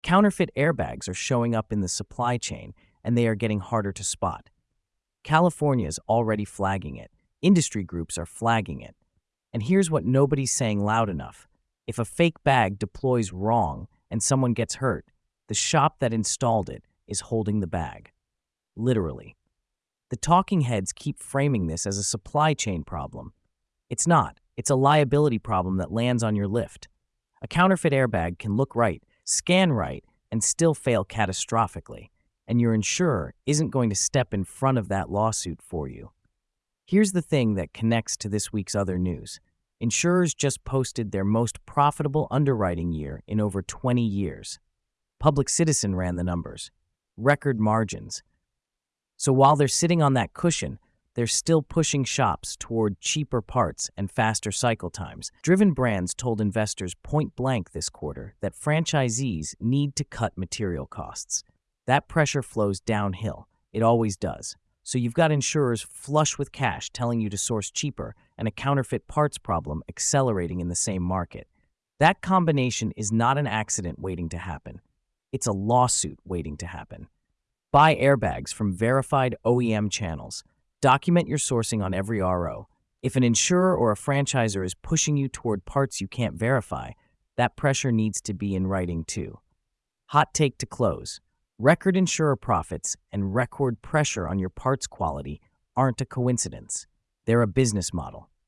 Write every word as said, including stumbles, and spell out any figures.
Counterfeit airbags are showing up in the supply chain, and they are getting harder to spot. California is already flagging it. Industry groups are flagging it. And here's what nobody's saying loud enough. If a fake bag deploys wrong and someone gets hurt, the shop that installed it is holding the bag. Literally. The talking heads keep framing this as a supply chain problem. It's not. It's a liability problem that lands on your lift. A counterfeit airbag can look right, scan right, and still fail catastrophically, and your insurer isn't going to step in front of that lawsuit for you. Here's the thing that connects to this week's other news. Insurers just posted their most profitable underwriting year in over twenty years. Public Citizen ran the numbers. Record margins. So while they're sitting on that cushion, they're still pushing shops toward cheaper parts and faster cycle times. Driven Brands told investors point blank this quarter that franchisees need to cut material costs. That pressure flows downhill. It always does. So you've got insurers flush with cash telling you to source cheaper and a counterfeit parts problem accelerating in the same market. That combination is not an accident waiting to happen. It's a lawsuit waiting to happen. Buy airbags from verified O E M channels. Document your sourcing on every R O. If an insurer or a franchisor is pushing you toward parts you can't verify, that pressure needs to be in writing too. Hot take to close. Record insurer profits and record pressure on your parts quality aren't a coincidence. They're a business model.